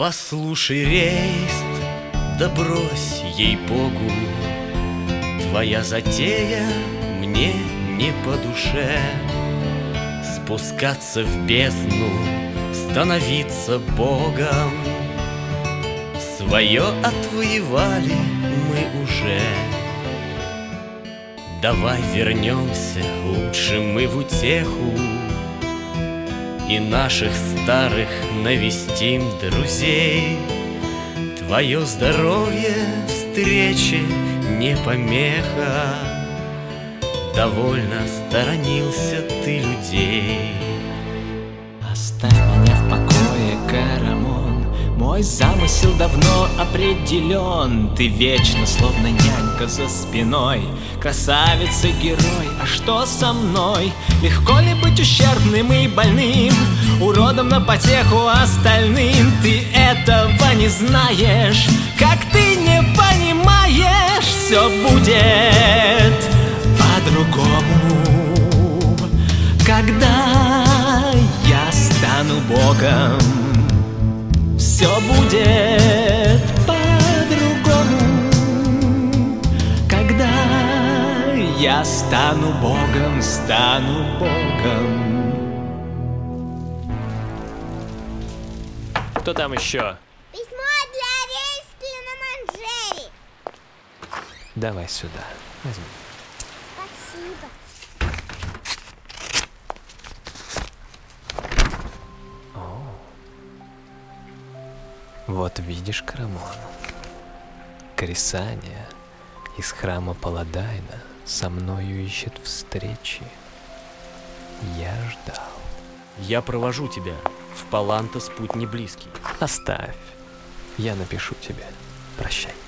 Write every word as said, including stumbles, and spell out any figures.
Послушай, Рейст, да брось, ей-богу, твоя затея мне не по душе. Спускаться в бездну, становиться Богом, свое отвоевали мы уже. Давай вернемся лучше мы в утеху и наших старых навестим друзей. Твое здоровье встрече не помеха, довольно сторонился ты людей. Оставь меня в покое, Карамон, мой замысел давно определен. Ты вечно, словно нянька за спиной, красавица, герой, а что со мной? Легко ли быть ущербным и больным, уродом на потеху остальным? Ты этого не знаешь, как ты не понимаешь, все будет по-другому, когда я стану Богом. Все будет по-другому, когда я стану Богом, стану Богом. Кто там еще? Письмо для Рейски на Манжере. Давай сюда, возьми. Спасибо. Вот видишь, Карамон, Крисания из храма Паладайна со мною ищет встречи. Я ждал. Я провожу тебя, в Палантос путь не близкий. Оставь, я напишу тебе. Прощай.